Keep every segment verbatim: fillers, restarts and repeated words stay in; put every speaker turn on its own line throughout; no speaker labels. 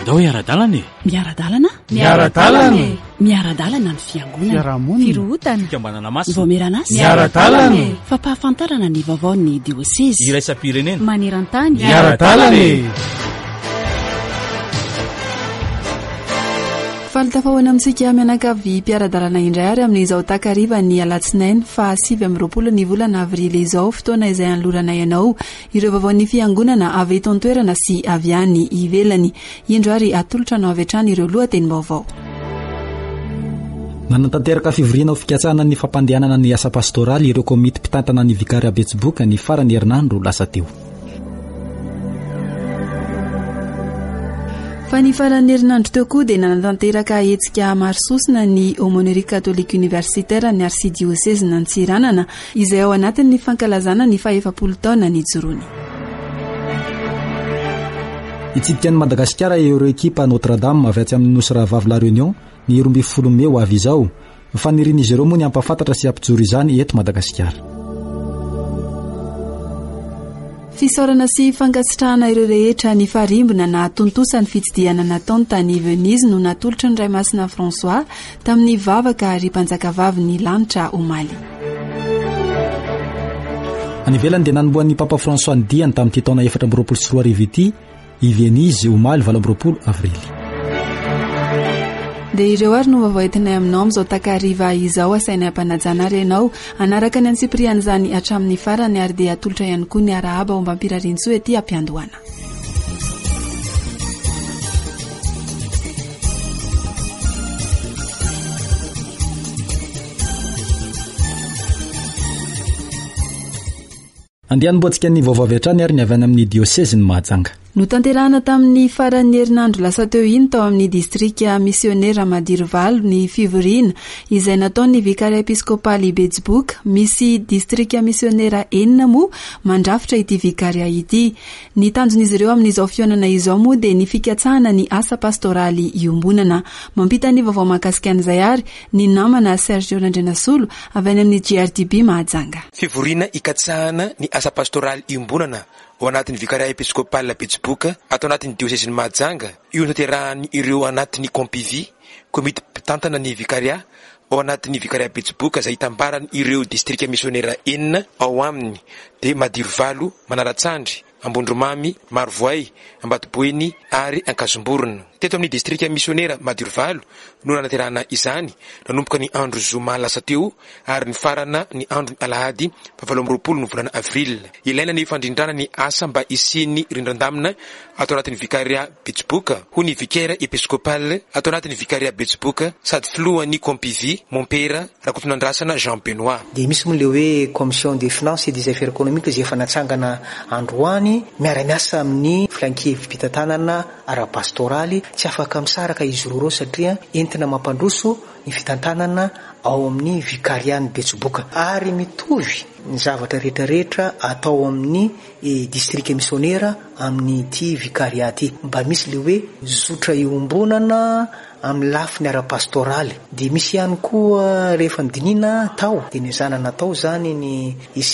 Andao miara-dalana e.
Miara-dalana?
Miara-dalana.
Miara-dalana ny fiangonana.
Fiarahamonina.
Firohutana.
Fikambanana masina.
Voameran'asa.
Miara-dalana.
Fampahafantarana ny vaovaon'ny diocèse.
Iraisam-pirenena.
Maneran-tany.
Miara-dalana.
Falitafahoana amintsika mianakavy mpiara-dalana indray ary amin'izao takariva ny alatsinainy fa sivy amby roapolo ny volana avrily izao fotoana izay anlorana ianao ireo vaovaon'ny fiangonana avy eto an-toerana sy avy any ivelany indro ary atolotra no avy hatrany ireo lohateny vaovao.
Nanatanteraka fivoriana ho fikatsahana ny fampandehanana ny asa pastoraly ireo komity mpitantana ny vikary Betsiboka ny farany herinandro lasa teo. Fa ny farany herinandro teo koa dia nanatanteraka hetsika marsosina ny aumônerie catholique universitaire ny arsidiocèse n'Antsiranana izay ao anatin'ny fankalazana ny faha-efapolo taona ny jorony. Itsipika ny Madagasikara ireo ekipa Notre Dame avy atsy amin'ny nosy rahavavy La Réunion ny roa ambin'ny folo meo avy izao fa niriny izy ireo moa ny ampafantatra sy ampijoro izany eto Madagasikara. Fisaorana sy fankasitrahana ireo rehetra ny farimbona na tontosa ny fitsidiana nataony tany Venise no natolotra ny Ray Masina François tamin'ny vavaka ary mpanjakavavy ny lanitra omaly. Anivelany dia nanomboan'ny Papa François ny diany tamin'ity taona efatra amby roapolo sy roa arivo ity i Venise omaly valo amby roapolo avrily. Dia ireo ary no vaovao entinay aminao amin'izao takariva izao asainay ampanajana ary ianao anaraka ny Antsipriana izany hatramin'ny farany ary dia atolotra ihany koa ny arahaba omba ampirarintsoo ety ampiandohana. Andianimboantsika ny vaovao avy hatrany ary ny avy any amin'ny diocèse ny Mahajanga. No tanterahana tamin'ny faran'ny herinandro lasa teo iny tao amin'ny distrika missionnaire Madirovalo ny fivoriana izay nataon'ny vikaria episkopaly Betsiboka misy distrika missionnaire enina moa mandrafitra ity vikaria ity. Ny tanjon'izy ireo amin'izao fionana izao moa dia ny fikatsahana ny asa pastoraly iombonana. Mampita ny vaovao mahakasika an'izay ary ny namana Sergio Nandrenasolo avy any amin'ny G R D B Mahajanga.
Fivoriana ikatsahana ny asa pastoraly iombonana ao anatin'ny vikaria episkopaly Betsiboka atao anatin'ny diocèse ny Mahajanga. Io naterahany ireo anatin'ny Compivi, komity mpitantana ny vikaria ao anatin'ny vikaria Betsiboka izay itambarany ireo distrika missionnaire enina ao aminy dia Madirovalo, Manaratsandry, Ambondromamy, Marovoay, Ambatoboeny ary Ankazomborona. Teto amin'ny distrika missionnaire Madirovalo no nanaterahana izany nanomboka ny andro zoma lasa teo ary ny farana ny andro ny alahady fahavalo amby roapolo ny volana avril. Ilaina ny fandrindrana ny asa mba isiany rindrandamina atao anatin'ny vikaria Betsiboka ho ny vikaire episkopale atao anatin'ny vikaria Betsiboka sady filohan'ny Compivi Mompera Rakotonandrasana Jean Benoit.
Dia misy moa le hoe commission des finances et des affaires économiques izay efa natsangana androany miara-miasa amin'ny filankevi-pitantanana ara-pastoraly tsy afaka misaraka izy roro satria entina mampandroso ny fitantanana ao amin'ny vikarian'ny Betsiboka ary mitovy ny zavatra rehetrarehetra atao amin'ny e, distrika missionnaire amin'ny ity vikaria ity mba misy le hoe zotra iombonana amin'ny lafiny ara-pastoraly dia misy ihany koa rehefa nydinina tao dia ny zana natao zany ny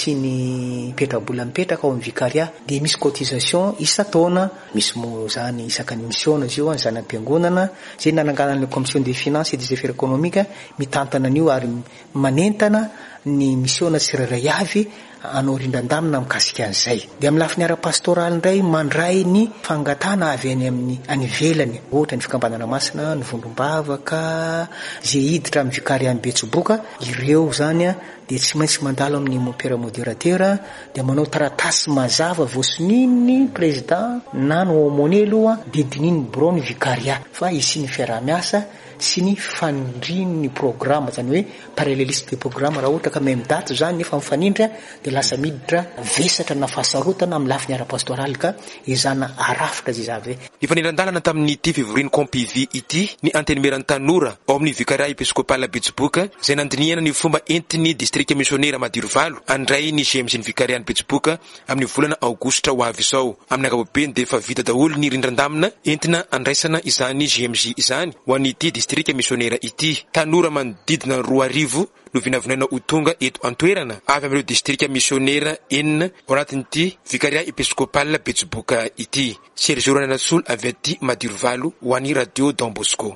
isiny petrabola mipetraka ao amin'ny vikaria dia misy cotisation isa-taona misy moa zany isaka ny mission izy io ny zanam-piangonana zay nananganan'le commission des finances et des affaires économiques mitantana an'io ary manentana ny mission tsirairay avy anao rindrandamina mikasika an'izay. Dia amin'ny lafiny ara-pastoraly indray mandray ny fangatana avy any amin'ny any ivelany ohatra ny fikambanana masina ny vondrombavaka zay hiditra amin'ny vikaria Betsiboka ireo zany a dia tsy maintsy mandalo amin'ny mompera modérateur dia manao taratasy mazava voasonin'ny président na no aumônier aloha dia dininy bro ny vikaria fa isiny fiarah-miasa sy ny fanindrin'ny programme zany hoe paralléliste de programme raha ohatra ka même date zany nefa mifanindra dia lasa miditra vesatra na fahasarotana amin'ny lafiny ara-pastoraly ka izana arafitra zay zavy.
Ny fanirandalana tamin'ny ity fivoriany Compivi ity ny antenumeran'ny tanora ao amin'ny vikaria episkopale Betsiboka izay nandinihana ny fomba entiny distrika missionnaire Madirovalo andray ny G M C ny vikarian'ny Betsiboka amin'ny volana aogositra ho avy izao. Amin'ny ankapobeny dia efa vita daholo ny rindrandamina entina andraisana izany G M C izany ho an'ity distrika distrika missionnaire ity. Tanora manodidina roa arivo no vinavinaina ho tonga eto antoerana avy amin'ireo distrika missionnaire enina ao anatin'ity vikaria episcopal Betsiboka ity. Sergio Ranasol avy aty Madirovalo ho an'ny radio Don Bosco.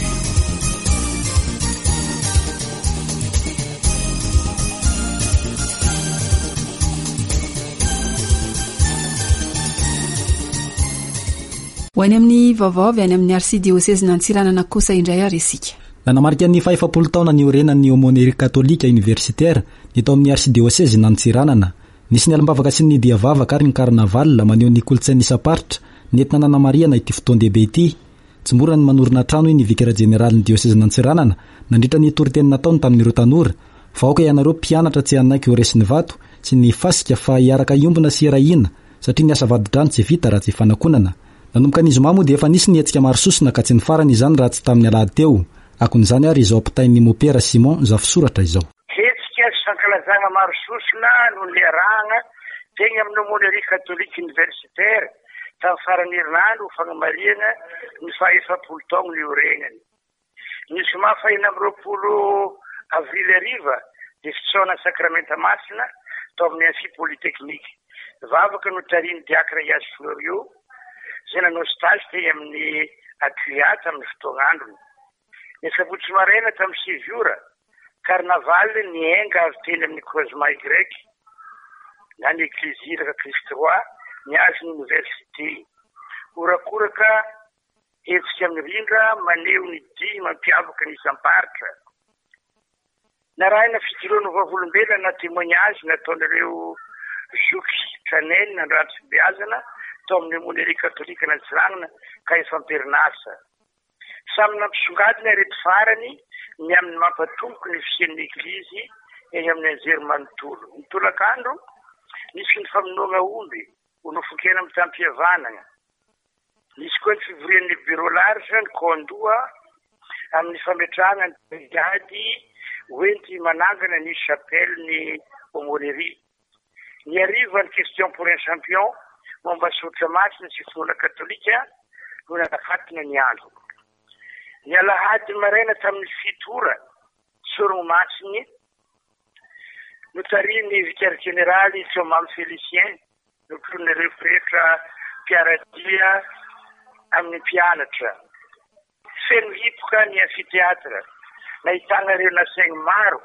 ho any amin'ny vaovavy any amin'ny arsidioseze nantsiranana kosa indray ary isika.
Nanamarika ny fahaefapolo taona ny orenan'ny aumônerie katolika universitaire ny tao amin'ny arsidioseze nantsiranana. Nisy ny alambavaka sy ny diavavaka ary ny karnaval maneho ny kolontsaina isaparitra nentina Nana Maria na ity fotoan-dehibe ity. Tsy mora ny manorina trano ny vikara jeneraly ny dioseze nantsiranana nandritra ny toriteny nataony tamin'ireo tanora fa aoka ianareo mpianatra tsy hanaiky ho resin'ny vato sy ny fasika fa hiaraka iombona sy irahina satria ny asa vadi-drano tsy vita raha tsy fanakonana. Nanomboka ny zoma moa dia efa nisy ny hetsika maro sosina ka tsy ny farany izany raha tsy tamin'ny alahady teo. Akon'izany ary izao ampitain'ny mopera Simon zafisoratra izao.
Hetsika sy fankalazana maro sosina no ny arahana teny amin'ny aumônerie katolika universitaire tamin'ny farany herinandro ho fanamariana ny fahaefapolo taona ny orenany. Ny zoma fahina amby roapolo avrily ariva dia fitsaona sakramenta masina tao amin'ny Amphi polytechnique. Vavaka no tariny diakra Yazy Florio zay nanao stage teny amin'ny Acuiat amin'ny fotoan'andro. Ny sabotsy maraina tamin'ny sivy ora karnaval ny enga avy teny amin'ny croisement grec na ny eglizy raka Christ Roi ny azy ny université. Orakoraka hetsika amin'ny rindra maneho ny dihy mampiavaka ny isam-paritra. Narahina fijoroana vavolombelona na témoignage nataon'ireo Zoky Chanel nandrato fibeazana tao amin'ny aumônerie katolika nantsiranana ka efa amperinasa. Samy nampisongadina ireto farany ny amin'ny mampatomboky ny fisian'ny eglizy eny amin'ny anjery manontolo. Ny tolakandro nisy ny famonoana omby ho nofokena amin'ny tampihavanana. Nisy koa ny fivorian'ny bureau large ny kondoa amin'ny fametrahana ny brigady hoenty manangana ny chapelle ny aumônerie. Ny ariva ny question pour un champion momba sotra masina sy finoana katolika no nanafatina ny andro. Ny alahady maraina tamin'ny fito ora sorogno masiny no tariny vicaire généraly Tsomamy Félicien no mpilon'ireo pretra mpiaradia amin'ny mpianatra. Feno hipoka ny amfiteatra nahitana ireo nasaigny maro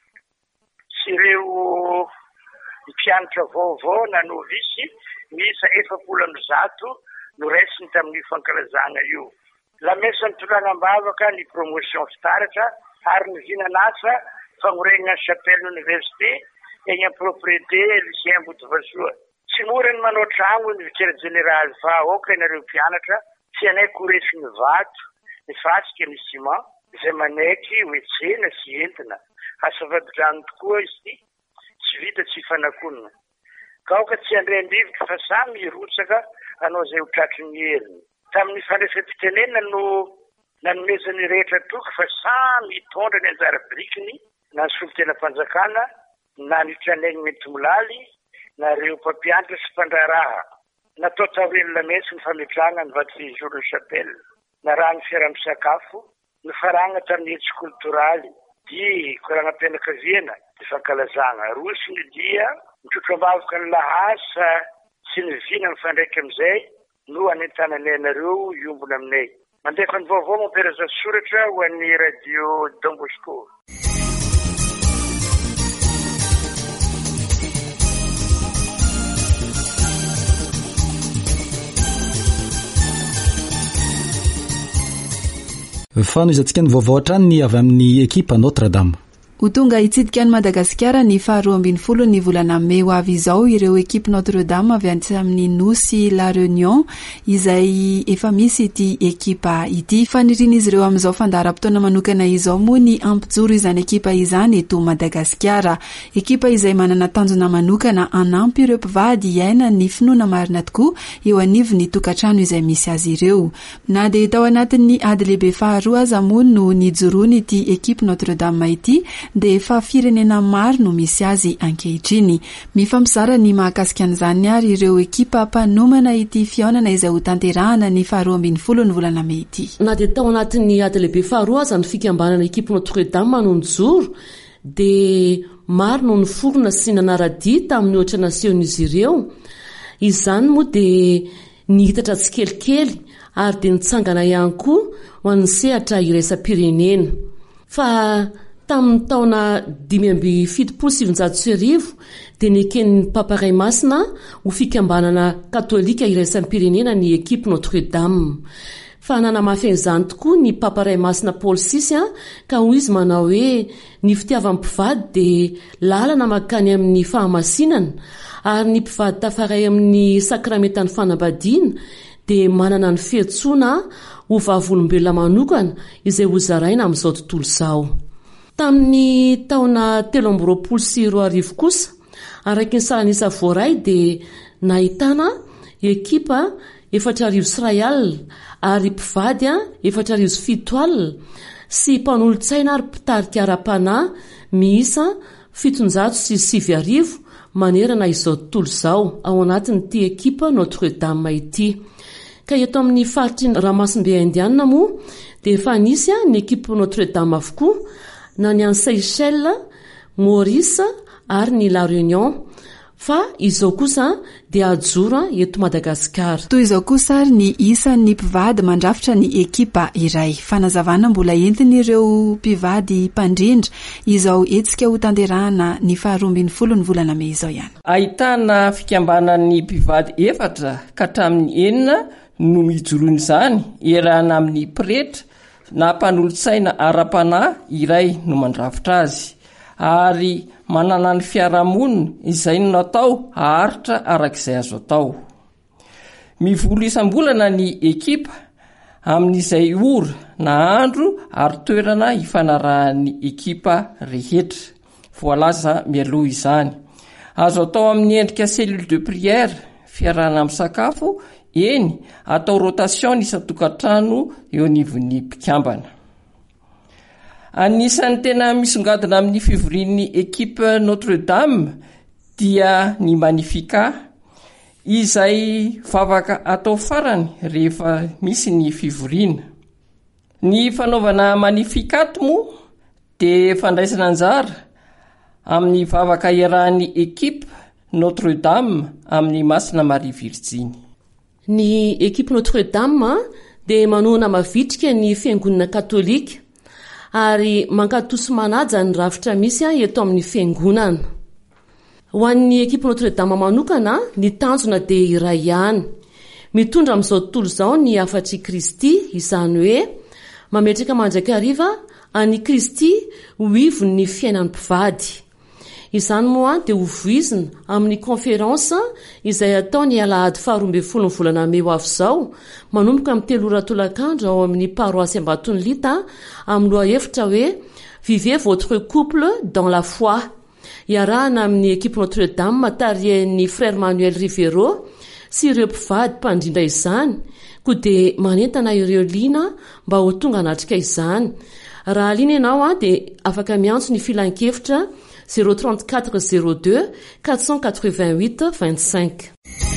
sy ireo mpianatra vaovao na novisy misa efapolo amby zato no resiny tamin'ny fankalazana io. La mesa nitolagna-bavaka ny promotion fitaratra ary ny vinanasa fanorenana ny chapelle université eny amin'ny propriété lycéen Botovasoa. Tsy mora ny manao trano ny vicaire général fa aoka ianareo mpianatra tsy anaiky ho resiny vato ny fasika ny ciment izay manaiky hoetsena sy entina. Asa vadi-drano tokoa izy tsy vita tsy fanakonana. Kaoka tsy andrendrivotra fa samy irotsaka anao izay ho tratry ny heriny. Tamin'ny fandraisam-pitenenana no nanomezany rehetra toky fa samy hitondra ny anjara birikiny na ny solon-tena-panjakana na ny tranainy mety molaly na ireo mpampianatra sy mpandraraha. Natao tawely lamesy ny fametrahana ny vaty jour de chapelle. Narahany fiara-misakafo ny farana tamin'ny hetsy kultoraly di koranam-pianakaviana ny fankalazana. Rosy ny dia mitrotro-mbavoka ny lahasa sy ny vina ny fandraika amin'izay no anentanany anareo iombona aminay. Mandefa ny vaovao mamperaza soratra ho an'ny radio Don Bosco.
Fanoizantsika ny vaovao hatrany ny avy amin'ny ekipa Notre Dame.
Ho tonga hitsidika any Madagasikara ny faharoa ambin'ny folo ny volana May ho avy izao ireo ekipe Notre Dame avy amin'ny nosy La Réunion izay efa misy ity ekipa ity. Fanirina izy ireo amin'izao fandaharam-potoana manokana izao moa ny ampijoro izany ekipa izany eto Madagasikara. Ekipa izay manana tanjona manokana anampy ireo mpivady iaina ny finoana marina tokoa eo anivony ny tokantrano izay misy azy ireo. Na dia tao anatin'ny ady lehibe faharoa aza moa no nijoroany ity ekipe Notre Dame ity dia fa firenena maro no misy azy ankehitriny. Mifampizara ny mahakasika an'izany ary ireo ekipa mpanomana ity fihaonana izay ho tanterahana ny faharoa ambin'ny folo ny volana May ity.
Na dia tao anatin'ny ady lehibe faharoa aza ny fikambanana ekipa Notre-Dame no nijoro dia maro no ny forona sy nanara-dia tamin'ny ohatra naseon'izy ireo. Izany moa dia nihitatra tsikelikely ary dia nitsangana ihany koa ho an'ny sehatra iraisam-pirenena. Fa tamin'ny taona dimy amby fitopolo sy sivinjato sy arivo dia neken'ny Papa Ray Masina ho fikambanana katolika iraisam-pirenena ny ekipa Notre-Dame. Fa nanamafy an'izany tokoa ny Papa Ray Masina Paul sisy ka hoy izy manao hoe ny fitiavam-pivady dia lalana makany amin'ny fahamasinana ary ny mpivady tafaray amin'ny sakramentany fanambadiana dia manana ny fihetsoana ho vavolombelona manokana izay ho zaraina amin'izao tontolo izao. Tamin'ny taona telo amby roapolo sy roa arivo kosa araky ny salanisa voaray dia nahitana ekipa efatra arivo sy iray alina ary mpivady efatra arivo sy fito alina sy mpanolontsaina ary mpitarika ara-panahy miisa fitonjato sy sivy arivo manerana izao tontolo izao ao anatin'ity ekipa Notre-Dame ity. Ka eto amin'ny faritry ny Ramasimbe Indiana moa dia efa nisy ny ekipa Notre-Dame avokoa na ny any Seychelles, Maurice ary ny La Réunion. Fa izao kosa dia ajoro eto Madagasikara.
Toy izao kosa ary ny isan'ny mpivady mandrafitra ny ekipa iray. Fanazavana mbola entiny ireo mpivady mpandrindra izao etsika ho tanterahana ny faharoa ambin'ny folo ny volana May izao ihany.
Ahitana fikambanan'ny mpivady efatra ka hatramin'ny enina no mijoroany izany erahana amin'ny pretra na mpanolontsaina ara-panahy iray no mandrafitra azy. Ary manana ny fiarahamonina izay no natao haharitra arak'izay azo atao. Mivolo isam-bolana ny ekipa amin'izay ora na andro ary toerana hifanarahan'ny ekipa rehetra. Voalaza mialoha izany. Azo atao amin'ny endrika cellule de prière, fiarahana amin'ny sakafo, eny atao rotation isan-tokantrano eo anivon'ny mpikambana. Anisan'ny tena misongadina amin'ny fivorian'ny ekipa Notre-Dame dia ny Magnificat izay vavaka atao farany rehefa misy ny fivoriana. Ny fanaovana Magnificat moa dia fandraisana anjara amin'ny vavaka iarahan'ny ekipa Notre-Dame amin'ny Masina Marie Virginie.
Ny ekipa Notre-Dame dia manohana mavitrika ny fiangonana katolika ary mankatoso manaja ny rafitra misy eto amin'ny fiangonana. Ho an'ny ekipa Notre-Dame manokana ny tanjona dia iray ihany. Mitondra amin'izao tontolo izao ny afatry Kristy, izany hoe mametraka mandrakariva any Kristy ho ivon'ny fiainan'ny mpivady. Izany moa dia ho voizina amin'ny konferansa izay ataony alahady faharoa ambin'ny folo ny volana May ho avy izao manomboka amin'ny telo ora tolakandro ao amin'ny paroasy Ambatonilita amin'ny lohahevitra hoe vivez votre couple dans la foi. Iarahana amin'ny ekipa Notre-Dame tarihan'ny frère Manuel Rivero sy ireo mpivady mpandrindra izany koa dia manentana ireo liana mba ho tonga hanatrika izany. Raha liana ianao dia afaka miantso ny filan-kevitra zéro trente-quatre zéro deux quatre cent quatre-vingt-huit vingt-cinq.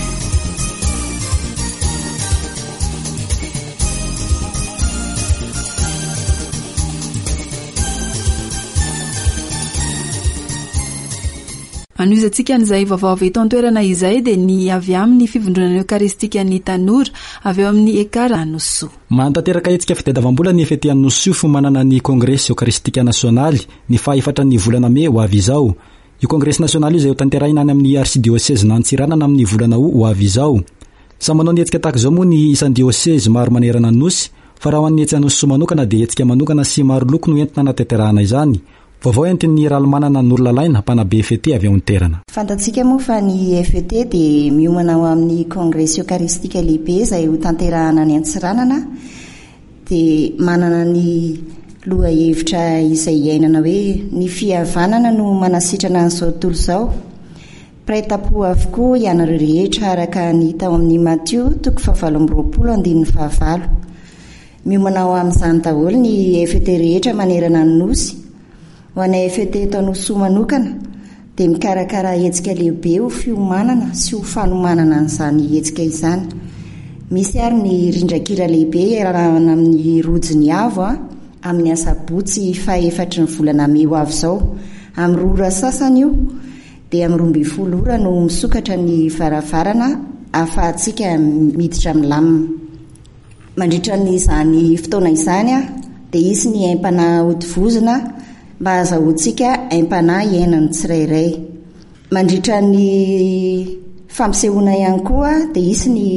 Anoizantsika an'izay vaovao eto an-toerana izay dia ny avy amin'ny fivondronana eukaristika ny tanora avy eo amin'ny ekara Anoso.
Mantanteraka etsika fitadiavam-bola ny fety Anoso fo manana ny kongresy eukaristika nasionaly ny fahaefatra ny volana May ho avy izao. Io kongresy nasionaly io izay ho tanterahina any amin'ny arsidioseze Nantsiranana amin'ny volana ho avy izao. Sa manao ny etsika tahaka izao moa ny isan'ny dioseze maro manerana Anosy, fa raha ho an'ny etsy Anoso manokana dia etsika manokana sy maro loko no entina natanterahana izany. Vaovao entin'ny ralmanana n'Orlalaina mpanabe F T avy ao an-terana.
Fantatsika moa fa ny F T dia miomana ao amin'ny kongresy eukaristika lehibe izay ho tanterahana any Antsiranana dia manana ny loha hevitra izay iainana hoe ny fihavanana no manasitrana an'izao tontolo izao. Praitapo avokoa ianareo rehetra araka ny tao amin'ny Matthieu toko fahavalo amby roapolo andininy fahavalo. Miomana ao amin'izany daholo ny F T rehetra manerana ny nosy ho anay F T eto Anosoa manokana dia mikarakara hetsika lehibe ho fiomanana sy ho fanomanana n'izany hetsika izany. Misy ary ny rindrakira lehibe iarahana amin'ny rojony avo a amin'ny asabotsy fahaefatry ny volana May ho avy izao. Amin'ny roa ora sasany io dia amin'ny roa ambin'ny folo ora no misokatra ny varavarana ahafahantsika miditra milamina. Mandritra n'izany fotoana izany a dia isy ny aim-panahy odivozona mba azahoantsika aim-panahy iainan'ny tsirairay. Mandritra ny fampisehoana ihany koa dia isy ny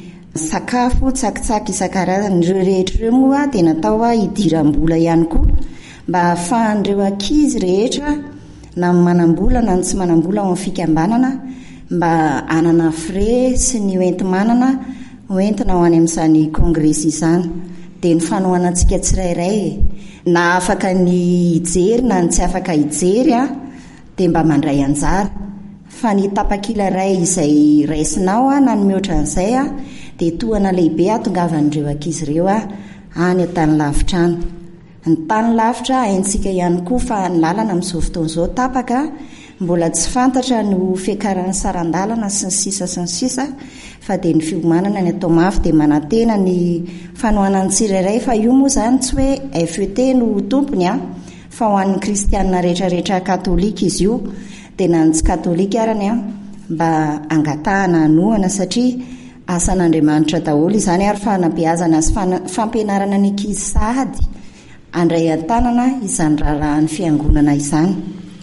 sakafo tsakitsaky isan-karazany. Ireo rehetra ireo moa dia natao hidiram-bola ihany koa mba ahafahan'ireo ankizy rehetra na manam-bola na tsy manam-bola ao amin'ny fikambanana mba anana frais sy ny oenti-manana oentina ho any amin'izany kongresy izany. Dia ny fanohanantsika tsirairay na afaka ny hijery na tsy afaka hijery a dia mba mandray anjara. Fa ny tapakila ray izay raisinao a na ny mihoatra an'izay a dia tohana lehibe atongavan'ireo ankizy ireo a any an-tany lavitra any. Ny tany lavitra haintsika ihany koa fa ny lalana amin'izao fotoan'izao tapaka, mbola tsy fantatra no fiakaran'ny sarandalana sy ny sisa sy ny sisa, fa dia ny fiomanana ny atao mafy dia manantena ny fanohanan'ny tsirairay. Fa io moa izany tsy hoe F T no tompony a fa ho an'ny kristianina rehetrarehetra katolika izy io. Dia na ny tsy katolika arany a mba angatahana anohana satria asan'Andriamanitra daholo izany ary fanabeazana sy fampianarana ny ankizy sahady andray an-tanana izany raharahan'ny fiangonana izany.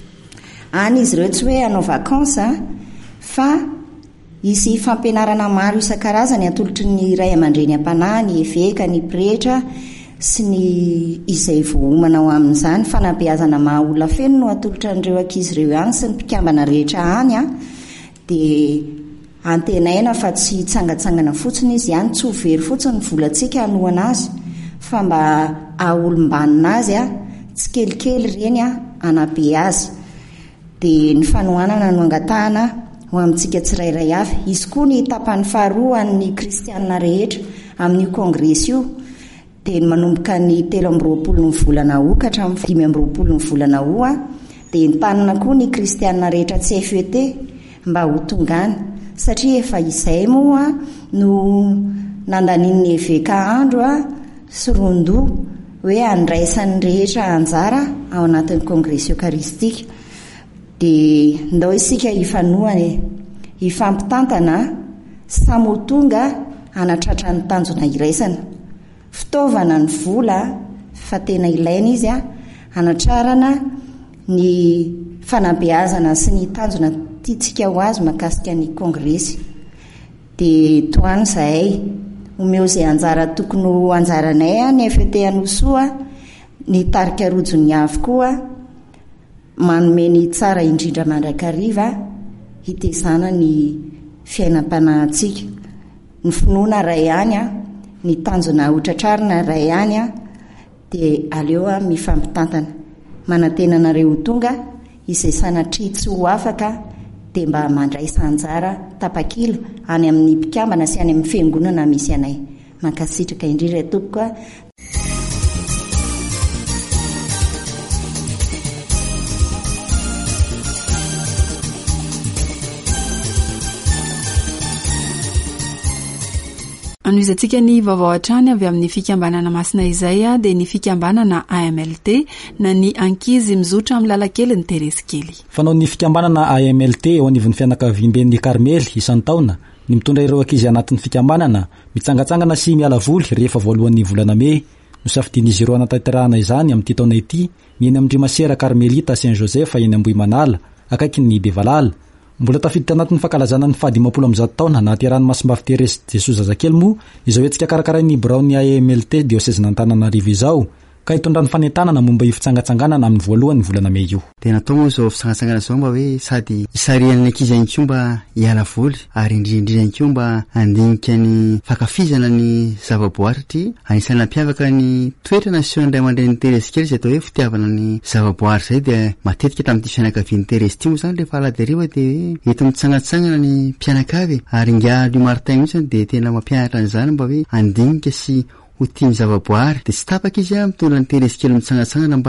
Any izy ireo tsy hoe hanao vakansa fa isy fampianarana maro isan-karazany atolotry ny ray aman-dreny am-panahy, ny eveka, ny pretra sy ny izay voahomana ao amin'izany. Fanabeazana maha olona feno no atolotra an'ireo ankizy ireo ihany sy ny mpikambana rehetra any a dia antenaina fa tsy hitsangatsangana fotsiny izy ihany, tsy ho very fotsiny ny volantsika hanohana azy fa mba aholombanina azy a tsy kelikely ireny a anabe azy. Dia ny fanohanana no angatahana ho amintsika tsirairay avy. Izy koa ny tapany faharoa ny kristianina rehetra amin'io kongresy io dia manomboka ny telo amby roapolo ny volana Août ka hatramin'ny dimy amby roapolo ny volana Août a dia nitanana koa ny kristianina rehetra tsy F T mba ho tongany satria efa izay moa no nandanin'ny eveka andro a sy rondo hoe andraisan'ny rehetra anjara ao anatin'ny kongresy eukaristika. Dia ndao isika hifanohana hifampitantana samy ho tonga anatratra ny tanjona iraisana. Fitaovana ny vola fa tena ilaina izy a anatrarana ny fanabeazana sy ny tanjona tiantsika ho azy mahakasika ny kongresy. Dia toany izahay omeo izay anjara tokony ho anjaranay a ny F T Anosoa ny tarika rojony avy koa manome ny tsara indrindra mandrakariva hitezana ny fiainam-panahintsika. Ny finoana ray ihany a ny tanjona hotratrarina ray ihany a dia aleo a mifampitantana manantenanareo tonga izay sanatria tsy ho afaka dia mba mandray sanjara tapakila any amin'ny mpikambana sy any amin'ny fiangonana misy anay. Mankasitraka indrindra tompoko a.
Anoizantsika ny vaovao hatrany avy amin'ny fikambanana masina izay a dia ny fikambanana A M L T na ny ankizy mizotra amin'ny lalankely ny Teresy kely.
Fanao ny fikambanana A M L T eo anivon'ny fianakaviam-ben'ny Karmely isan'ny taona ny mitondra ireo ankizy anatin'ny fikambanana mitsangatsangana sy miala voly rehefa voalohan'ny volana May. Nosafidian'izy ireo anatanterahana izany amin'ity taona ity ny eny amin'ny Masera Karmelita Saint Joseph eny Ambohimanala akaiky ny Bevalala. Mbola tafiditra anatin'ny fankalazana ny fahadimapolo amby zato taona nahaterahany Masimbavy Teresy Jesosy Zazakely moa izao etsika karakarain'ny Brown A M L T diocèse Antananarivo izao ka hitondran'ny fanentanana momba io fitsangatsanganana amin'ny voalohany volana May io.
Dia natao moa izao fitsangatsangana izao mba hoe sady isarian'ny ankizy ihany koa mba hiala voly ary indrindrindra ihany koa mba handinika ny fakafizana ny zavaboahary satria anisany nampiavaka ny toetra nasehoan'ny ray aman-dren'ny Teresy kely izay atao hoe fitiavana ny zavaboahary izay dia matetika tamin'ity fianakavian'ny Teresy ity moa izany rehefa alahady hariva dia eto mitsangatsangana ny mpianakavy ary ngia Dio Martin mihitsy dia tena mampianatra an'izany mba hoe handinika sy ho tiany zavaboahary dia tsy tapaka izy a mitondra ny Teresy kely mitsangatsangana mba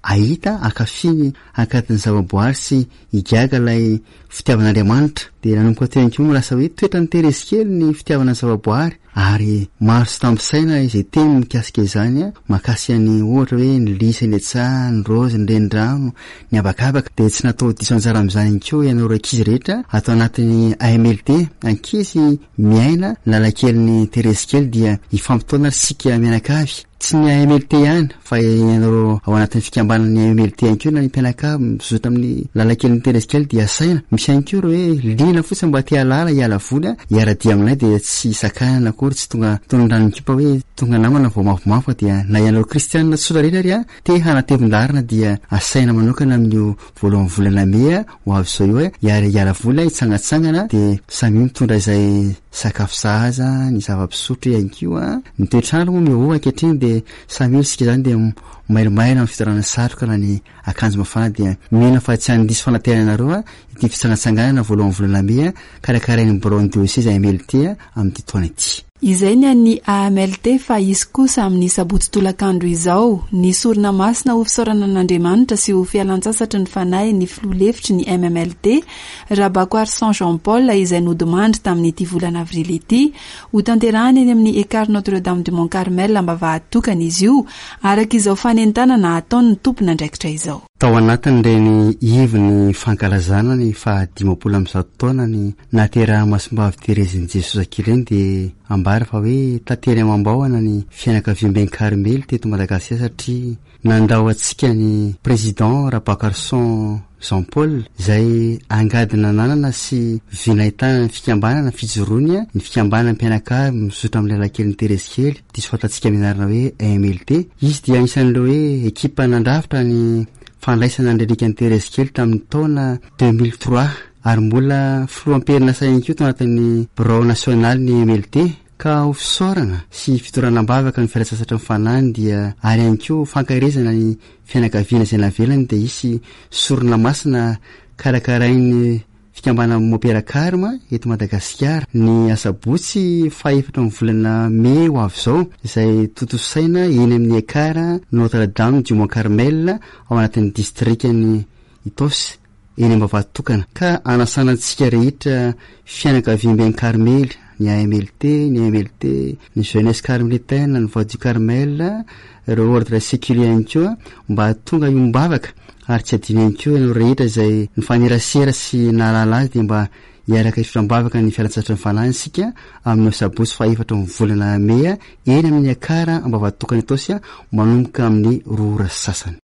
ahita akafiny akatiny zavaboary sy igaga ilay fitiavan'Andriamanitra. De nanomboka teny koa lasa hoe toetra ny Terezy kely ny fitiavana zavaboary, ary maro sy tampisaina izay teny mikasika izany a, makasiany ohatra hoe ny lisa, ny etsa, ny rozy, ny renirano, ny abakabaka. De tsy natao diso anjara amin'izany koa ianao ankizy rehetra atao anatin'ny A M L T. Ankizy miaina lalakelin'ny Terezy kely dia ifampitaona sika mianakavy. Tsy ny A M L T ihany fa ianao ao anatin'ny fikambanan'ny A M L T ihany koa na ny mpianakavy mizotra amin'ny lalakelin'ny Terezy kely dia saina. Misy ihany koa hoe lina fotsiny mba tia lala hiala voly hiara-dia aminay de tsy sakanana akory, tsy tonga tonondrano kipa hoe tonga namana vao mafimafy dia na ianao kristianina tsotra rehetra ry a te hanatevin-darina dia asaina manokana amin'io voalohany volana mea ho avy zao io hiara hiala voly hitsangatsangana de samy mitondra izay sakafo sahaza, ny zava-pisotro ihany koa. Ny toetrandro moa mihoho ankehitriny de samy sika zany de mailomaina amin'ny fitarana satroka na ny akanjo mafana dia mena fa tsy handiso fanateranareo ity fitsangatsanganana voalohany volana mea karakarain'ny Bureau diocèse A M L T amin'ny taona ity.
Izay ny an'ny A M L T fa izy kosa amin'ny sabotsy tolakandro izao ny sorona masina ho fisaorana an'Andriamanitra sy ho fialan-tsasatra ny fanahy ny filoha-lefitry ny M M L T Rabakoary Saint Jean Paul izay nodimandry tamin'ity volana avril ity ho tanterahany eny amin'ny Écart Notre-Dame du Mont Carmel mba vahatokana izy io araka izao fanentanana ataony ny tompona ndraikitra izao.
Tao anatin'ireny ivy fankalazana ny fahadimapolo amin'ny zato taona ny nateraha masimbavy Terezin'i Jesosy akireny de ambara fa hoe tatery amam-bahona ny fianakaviam-ben'ny Karmely teto Madagasikara satria nandao antsika ny président Rabakoary Saint Jean Paul izay angadina nanana sy vinahitana ny fikambanana fijoroany ny fikambanana mpianakavy mizotra amin'ny lalakelin'ny Terezy kely diso fatantsika mianarana hoe A M L T. Izy dia anisan'ireo hoe ekipa nandrafitra ny fandraisana ny relikan'ny Terezy kely tamin'ny taona deux mille trois ary mbola filoam-perina sainy koa tao anatin'ny Bureau national ny A M L T ka ho fisaorana sy fitoranam-bavaka ny fialan-tsasatra mifanany dia ary ihany koa fankairezana ny fianakaviana izay navelany dia isy sorona masina karakarain'ny fikambana Mopera Karma eto Madagasikara ny asabotsy faefatra amin'ny volana Mey ho avy zao izay totosaina eny amin'ny Écart Notre-Dame du Mont Carmel ao anatin'ny distrikany Itos eny ambavahitokana ka anasanantsika rehetra fianakaviam-ben'ny Karmely ny A M L T, ny A M L T, ny Jeunesse Carmélitaine, ny Voix du Carmel, ireo ordre séculier ihany koa mba tonga iombavaka ary tsy adino ihany koa ianao rehetra izay ny fanerasera sy nahalala azy dia mba hiaraka ifitram-bavaka ny fialan-tsasatra ny fanany sika amin'ny sabotsy faefatra amin'ny volana Mea eny amin'ny Écart ambavahitokana Itosy manomboka amin'ny roa ora sasany.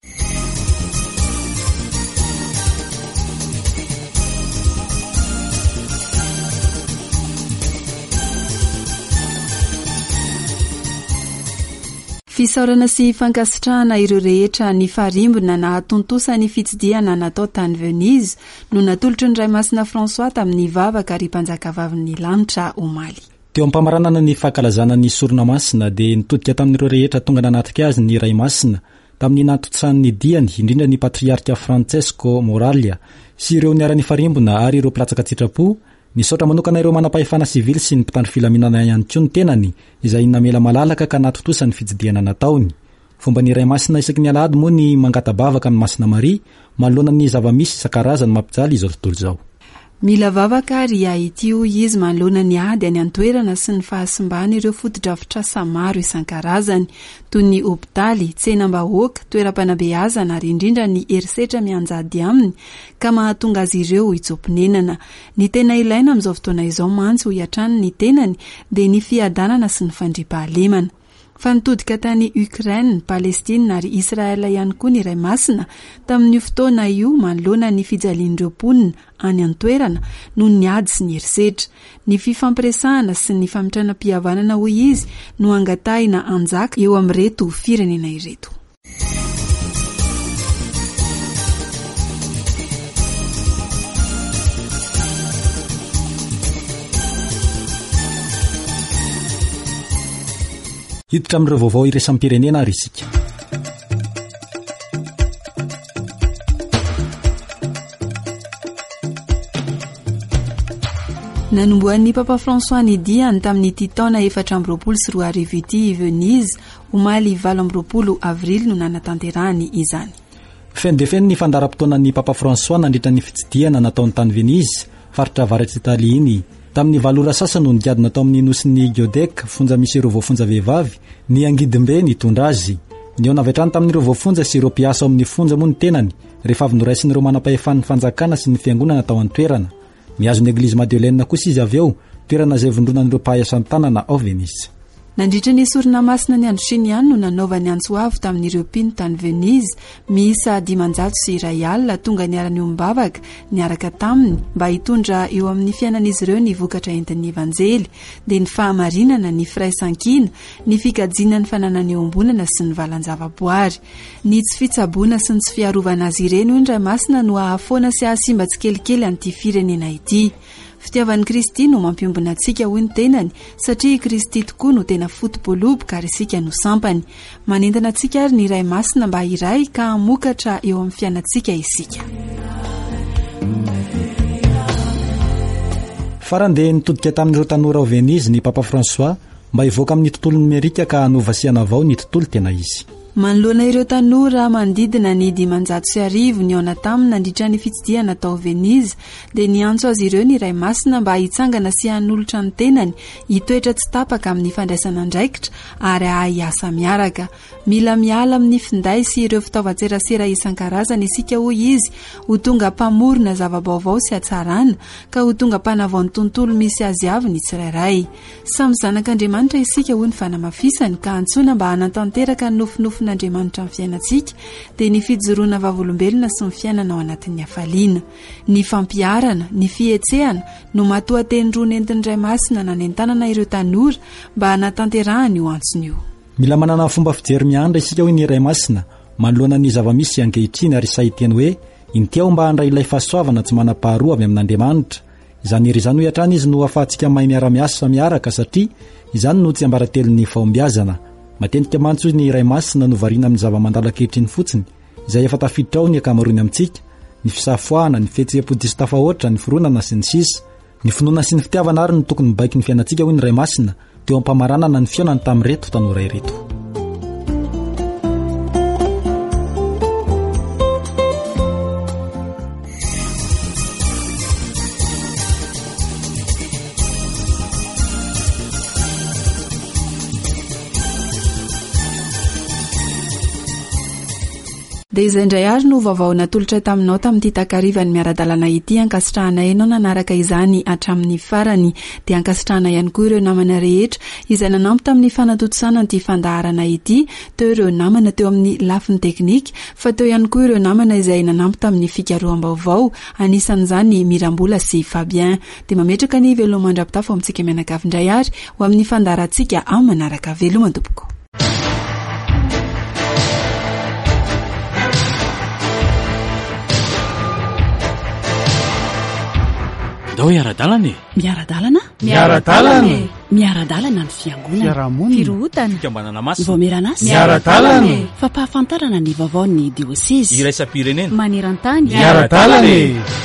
Fisaorana sy fankasitrahana ireo rehetra ny farimbona na hatontosa ny fitsidiana natao tany Venise no natolotry ny Ray Masina François tamin'ny vavaka ary mpanjakavavin'ny lanitra omaly.
Teo ampamaranana ny fankalazana ny sorona masina dia nitodika tamin'ireo rehetra tonga nanatrika azy ny Ray Masina tamin'ny natotsan'ny diany indrindra ny patriarka Francesco Moralia sy ireo niara-ny farimbona ary ireo mpilatsaka tsitrapo nisaotra manokana ireo manam-pahefana sivily sy ny mpitandro filaminana ihany koa ny tenany izay namela malalaka ka natotosa ny fijidiana nataony. Fomba ny Ray Masina isaky ny alahady moa ny mangatabavaka amin'ny Masina Maria manoloana ny zava-misy isan-karazany mampijaly izao tontolo izao.
Mila vavaka ry ity io izy manoloana ny ady any an-toerana sy ny fahasimbany ireo foto-drafitrasa maro isan-karazany toy ny hopitaly, tsenam-bahoaka, toeram-panabeazana ary indrindra ny herisetra mianjady aminy ka mahatonga azy ireo hitsoponenana. Ny tena ilaina amin'izao fotoana izao mantsy ho hiatrany ny tenany dia ny fiadanana sy ny fandriampahalemana. Fa nitodika tany Ukraine, Palestine ary Israel ihany koa ny Ray Masina tamin'ny fotoana io manoloana ny fijalian'ireo mponina any an-toerana noho ny ady sy ny herisetra. Ny fifampiresahana sy ny famitranam-pihavanana hoy izy no angatahina anjaka eo amin'ireto firenena ireto.
Hiditra amin'ireo vaovao iresampirenena ary isika.
Nanomboan'ny Papa François ny diany tamin'ity taona efatra amby roapolo sy roa arivo ity Venise omaly valo amby roapolo avrily no nanatanterahany izany.
feno de feno ny fandaram-potoana ny papa François nandritra ny fitsidiana nataony tany Venise faritra avaratry Italia iny. Tamin'ny valora sasany no nigadina tao amin'ny nosiny Giodec fonja misy ireo voafonja vehivavy ny angidimbe nitondra azy. Ny eo navetrany tamin'ireo voafonja sy ireo mpiasa ao amin'ny fonja moa ny tenany rehefa avy noraisin'ireo manam-pahefan'ny fanjakana sy ny fiangonana tao an-toerana. Mihazo ny eglizy Madeleine kosa izy avy eo, toerana izay vondronan'ireo mpahay asa-tanana ao Venise.
Nandritra ny sorona masina ny andro Shinian no nanaova ny antsoavo tamin'ireo mpino tany Venise, miisa dimanjato sy iray alina tonga niara-ny ombavaka niaraka taminy mba hitondra eo amin'ny fiainan'izy ireo ny vokatra entin'ny evanjely, dia ny fahamarinana, ny firaisankina, ny fikajina ny fananany eo-ombonana sy ny valan-javaboary. Ny tsy fitsaboana sy ny tsy fiarovana azy ireny hoy indray masina no ahafoana sy ahasimba tsikelikely an'ity firenena ity. Fitiavan'i Kristy no mampiombona antsika hoy ny tenany, satria Kristy tokoa no tena fotopoloboka ary isika no sampany. Manentana antsika ary ny iray masina mba iray ka hamokatra eo amin'ny fiainantsika isika.
Farandeha nitodika tamin'ireo tanora ao Venise ny papa François mba hivoaka amin'ny tontolo numerika ka hanovasiana avao ny tontolo tena izy.
Manoloana ireo tanora mandidina ny dimanjato sy arivo ny aona taminy nandritra ny fitsidiana tao Venise, dia niantso azy ireo ny iray masina mba hitsangana sy hanolotra ny tenany, hitoetra tsy tapaka amin'ny fandraisana andraikitra ary hahiasa miaraka. Mila miala amin'ny finday sy ireo fitaovan-tserasera isan-karazany isika hoy izy, ho tonga mpamorona zava-baovao sy hatsarana, ka ho tonga mpanavao ny tontolo misy azy avy ny tsirairay. Samy zanak'Andriamanitra isika hoy ny fanamafisany ka antsoina mba hanatanteraka ny nofinofin''Andriamanitra amin'ny fiainantsika, dia ny fijoroana vavolombelona sy ny fiainana ao anatin'ny hafaliana. Ny fampiarana, ny fietsehana no matoa-teny roa nentin'ny iray masina nanentanana ireo tanora mba hanatanterahany io antsony io.
Mila manana fomba fijery miandra isika hoy ny iray masina manoloana ny zava-misy ankehitriny ary sahiteny hoe intiao mba handray ilay fahasoavana tsy manam-paharoa avy amin'Andriamanitra. Izany ery izany ho hatrany izy no ahafahantsika mahay miara-miasa miaraka satria izany no tsy ambaratelon'ny fahombiazana. Matetika mantso ny iray masina no variana amin'ny zava-mandala ankehitriny fotsiny izay efa tafiditra ao ny akamaroany amintsika, ny fisafoana, ny fihetseham-po diso tafahoatra, ny fironana sy ny sisa. Ny finoana sy ny fitiavana ary no tokony mibaiky ny fiainantsika hoy ny iray masina teo am-pamaranana ny fiainany tamin'ireto tanora ireto.
Dia izay indray ary no vaovao natolotra taminao tamin'ity takarivan'ny miaradalana ity, ankasitrahana ianao nanaraka izany hatramin'ny farany, dia ankasitrahana ihany koa ireo namana rehetra izay nanampy tamin'ny fanatotosana an'ity fandaharana ity, teo ireo namana teo amin'ny lafiny teknika, fa teo ihany koa ireo namana izay nanampy tamin'ny fikaroam-baovao, anisan'izany Mirambola sy Fabien. Dia mametraka ny veloma mandrapitafo amintsika mianakavy indray ary ho amin'ny fandaharantsika amin'ny manaraka. Veloma tompoko.
Dao miaradalana e. Miaradalana?
Miaradalana.
Miaradalana ny fiangonana.
Fiarahamonina.
Firohotana.
Fikambanana masina.
Voameran'asa.
Miaradalana.
Fampahafantarana ny vaovaon'ny dioseza.
Iraisam-pirenena.
Maneran-tany.
Miaradalana.